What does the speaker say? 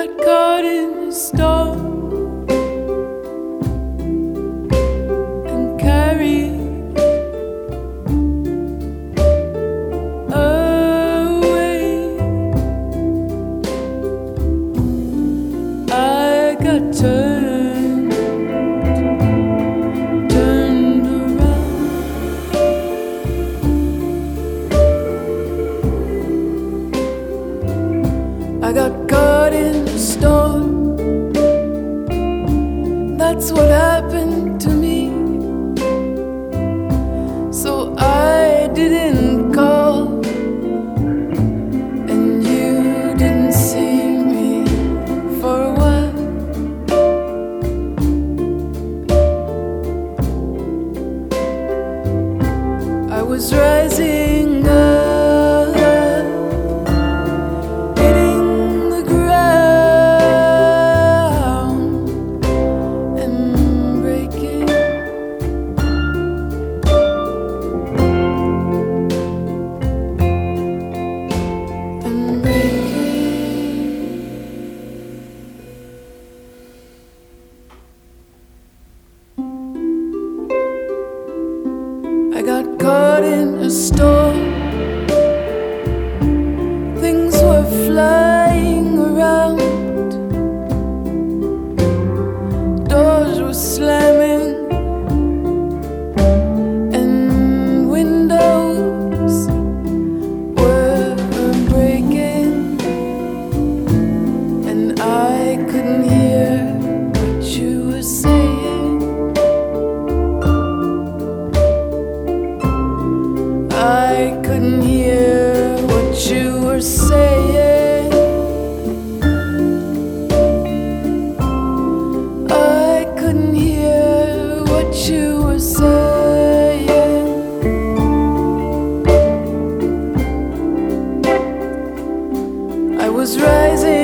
got caught in a storm and carried away. I got turned around. I got caught in a storm. That's what happened to me. So I didn't call, and you didn't see me for a while. I was rising up, hitting the ground and breaking. And breaking. I got caught in a storm. Things were flying around. Doors were slamming and windows were breaking, and I couldn't hear what you were saying. I couldn't hear what you were saying. I couldn't hear what you were saying. I was rising